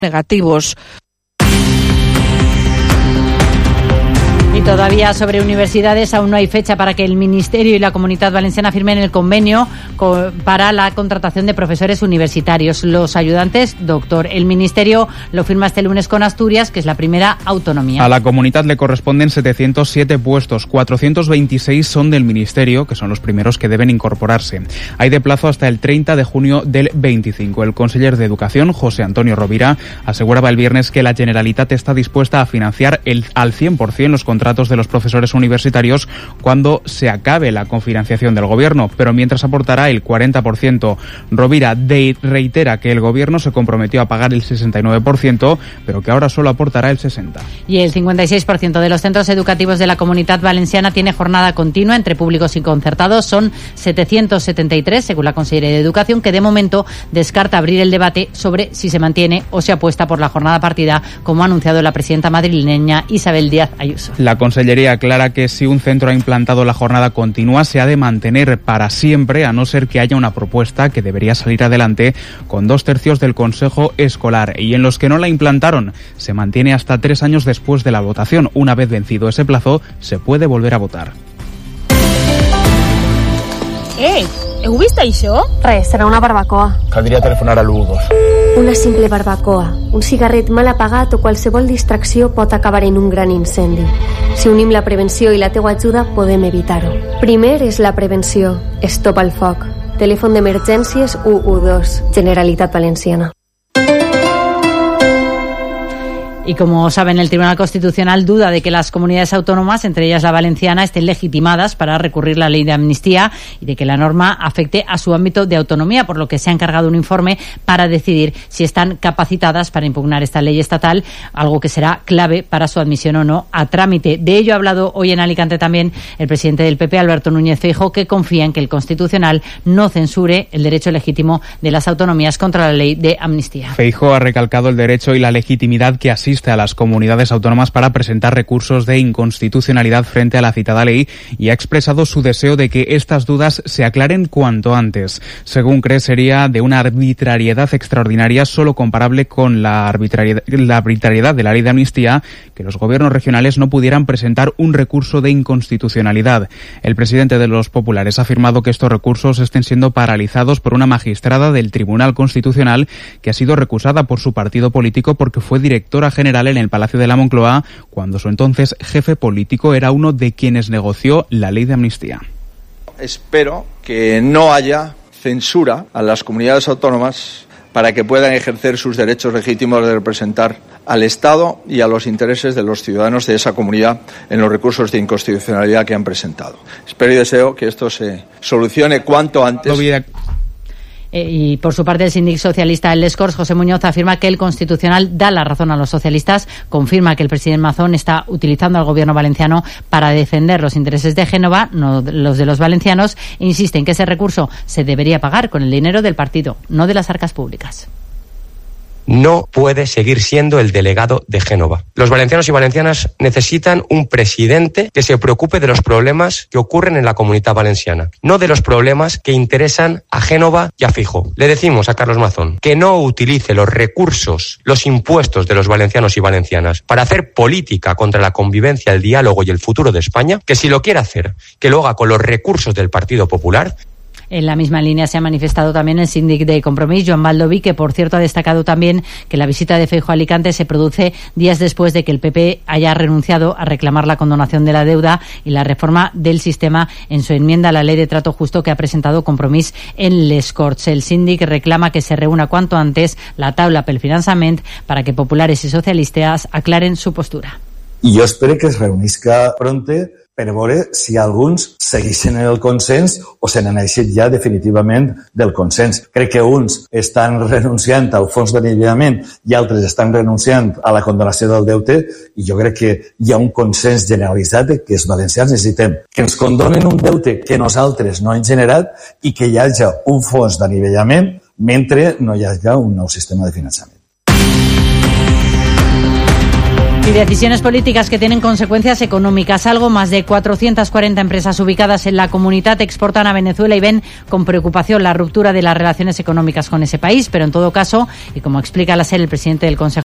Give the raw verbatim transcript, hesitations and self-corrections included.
negativos. Y todavía sobre universidades, aún no hay fecha para que el Ministerio y la Comunitat Valenciana firmen el convenio para la contratación de profesores universitarios. Los ayudantes, doctor. El Ministerio lo firma este lunes con Asturias, que es la primera autonomía. A la Comunitat le corresponden setecientos siete puestos, cuatrocientos veintiséis son del Ministerio, que son los primeros que deben incorporarse. Hay de plazo hasta el treinta de junio del veinticinco. El conseller de Educación, José Antonio Rovira, aseguraba el viernes que la Generalitat está dispuesta a financiar el, al cien por ciento los contratos de los profesores universitarios cuando se acabe la cofinanciación del Gobierno, pero mientras aportará el cuarenta por ciento. Rovira de, reitera que el Gobierno se comprometió a pagar el sesenta y nueve por ciento, pero que ahora solo aportará el sesenta por ciento. Y el cincuenta y seis por ciento de los centros educativos de la Comunitat Valenciana tiene jornada continua entre públicos y concertados. Son setecientos setenta y tres, según la Consellería de Educación, que de momento descarta abrir el debate sobre si se mantiene o se apuesta por la jornada partida, como ha anunciado la presidenta madrileña Isabel Díaz Ayuso. La Consellería aclara que si un centro ha implantado la jornada continua, se ha de mantener para siempre, a no ser que haya una propuesta que debería salir adelante con dos tercios del Consejo Escolar. Y en los que no la implantaron, se mantiene hasta tres años después de la votación. Una vez vencido ese plazo, se puede volver a votar. Eh, heu vist això? Res, serà una barbacoa. Caldria telefonar a l'u dos. Una simple barbacoa, un cigarret mal apagat o qualsevol distracció pot acabar en un gran incendi. Si unim la prevenció i la teua ajuda, podem evitar-ho. Primer és la prevenció. Stop al foc. Telèfon d'emergències u u dos. Generalitat Valenciana. Y como saben, el Tribunal Constitucional duda de que las comunidades autónomas, entre ellas la valenciana, estén legitimadas para recurrir la ley de amnistía y de que la norma afecte a su ámbito de autonomía, por lo que se ha encargado un informe para decidir si están capacitadas para impugnar esta ley estatal, algo que será clave para su admisión o no a trámite. De ello ha hablado hoy en Alicante también el presidente del P P, Alberto Núñez Feijóo, que confía en que el Constitucional no censure el derecho legítimo de las autonomías contra la ley de amnistía. Feijóo ha recalcado el derecho y la legitimidad que asiste a las comunidades autónomas para presentar recursos de inconstitucionalidad frente a la citada ley y ha expresado su deseo de que estas dudas se aclaren cuanto antes. Según cree, sería de una arbitrariedad extraordinaria, solo comparable con la arbitrariedad, la arbitrariedad de la ley de amnistía, que los gobiernos regionales no pudieran presentar un recurso de inconstitucionalidad. El presidente de los populares ha afirmado que estos recursos estén siendo paralizados por una magistrada del Tribunal Constitucional que ha sido recusada por su partido político porque fue directora general en el Palacio de la Moncloa, cuando su entonces jefe político era uno de quienes negoció la ley de amnistía. Espero que no haya censura a las comunidades autónomas para que puedan ejercer sus derechos legítimos de representar al Estado y a los intereses de los ciudadanos de esa comunidad en los recursos de inconstitucionalidad que han presentado. Espero y deseo que esto se solucione cuanto antes. Eh, y por su parte el síndic socialista del Les Corts, José Muñoz, afirma que el Constitucional da la razón a los socialistas, confirma que el presidente Mazón está utilizando al gobierno valenciano para defender los intereses de Génova, no los de los valencianos, e insiste en que ese recurso se debería pagar con el dinero del partido, no de las arcas públicas. No puede seguir siendo el delegado de Génova. Los valencianos y valencianas necesitan un presidente que se preocupe de los problemas que ocurren en la Comunitat Valenciana, no de los problemas que interesan a Génova y a Feijóo. Le decimos a Carlos Mazón que no utilice los recursos, los impuestos de los valencianos y valencianas para hacer política contra la convivencia, el diálogo y el futuro de España, que si lo quiere hacer, que lo haga con los recursos del Partido Popular. En la misma línea se ha manifestado también el síndic de Compromís, Joan Baldoví, que por cierto ha destacado también que la visita de Feijóo a Alicante se produce días después de que el P P haya renunciado a reclamar la condonación de la deuda y la reforma del sistema en su enmienda a la ley de trato justo que ha presentado Compromís en Les Corts. El síndic reclama que se reúna cuanto antes la taula pel finançament para que populares y socialistas aclaren su postura. I jo espero que es reunisca pronte per veure si alguns segueixen en el consens o se n'aneixen ja definitivament del consens. Crec que uns estan renunciant al fons d'anivellament i altres estan renunciant a la condonació del deute i jo crec que hi ha un consens generalitzat que els valencians necessitem que ens condonen un deute que nosaltres no hem generat i que hi hagi un fons d'anivellament mentre no hi hagi un nou sistema de finançament. Y decisiones políticas que tienen consecuencias económicas. Algo más de cuatrocientas cuarenta empresas ubicadas en la comunidad exportan a Venezuela y ven con preocupación la ruptura de las relaciones económicas con ese país. Pero en todo caso, y como explica la SER el presidente del Consejo